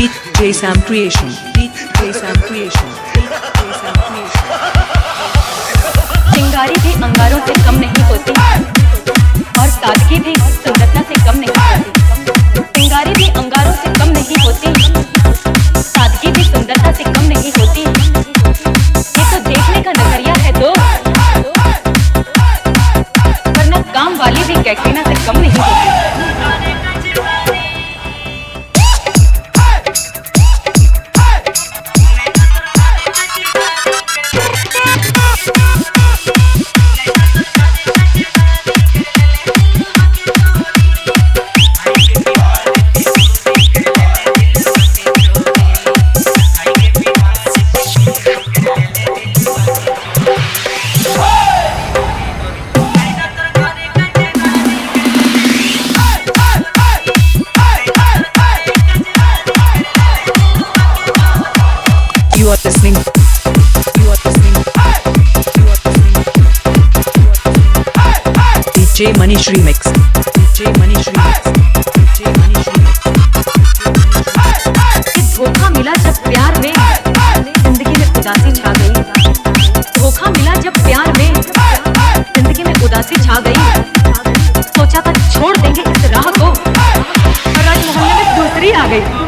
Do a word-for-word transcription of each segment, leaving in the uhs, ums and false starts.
D J Sam Creation, D J Sam Creation, D J Sam Creation। चिंगारी भी अंगारों से कम नहीं होती और सादगी भी सुंदरता से कम नहीं होती। चिंगारी भी अंगारों से कम नहीं होती, सादगी भी सुंदरता से कम नहीं होती। ये तो देखने का नजरिया है दोस्त, वरना काम वाली भी कैटरीना से कम नहीं होती। You are listening. You are listening. You are listening. D J Manish Remix. D J Manish Remix. D J Manish Remix. धोखा मिला जब प्यार में जिंदगी में उदासी छा गई। धोखा मिला जब प्यार में जिंदगी में उदासी छा गई। सोचा था छोड़ देंगे इस राह को, और आज मोहल्ले में दूसरी आ गई।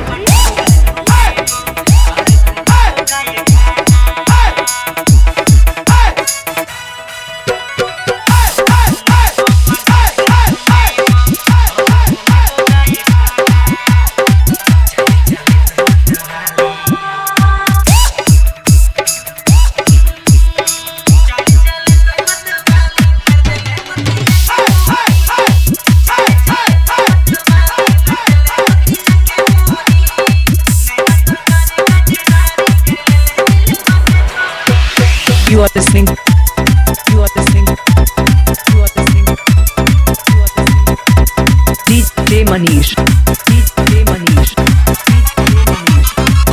You are listening. You are listening. You are listening. You are listening. D J Manish. D J Manish. D J Manish.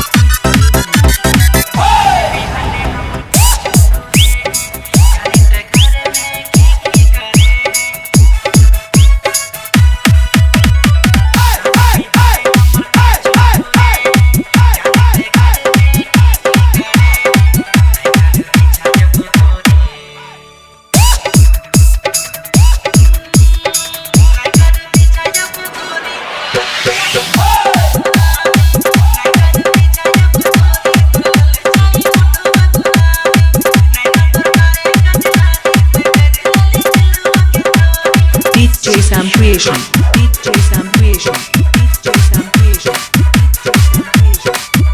D J Sam Creation. D J Sam Creation. D J Sam Creation. D J Sam Creation.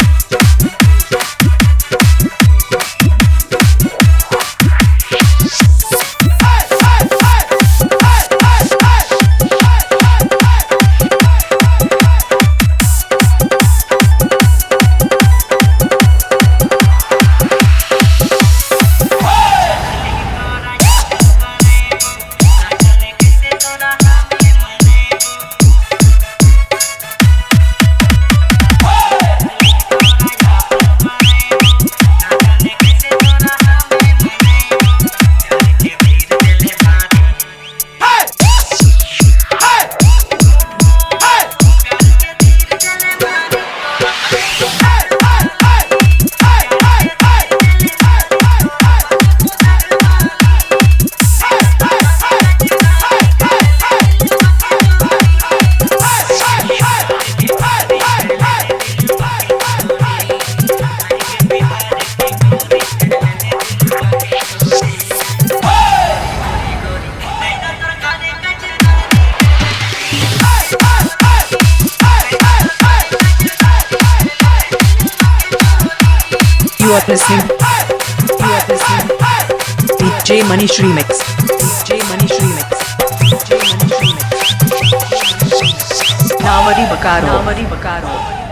You are listening. You are listening. D J Manish Remix. D J Manish Remix. D J Manish Remix. Namari Bakaro. Namari Bakaro.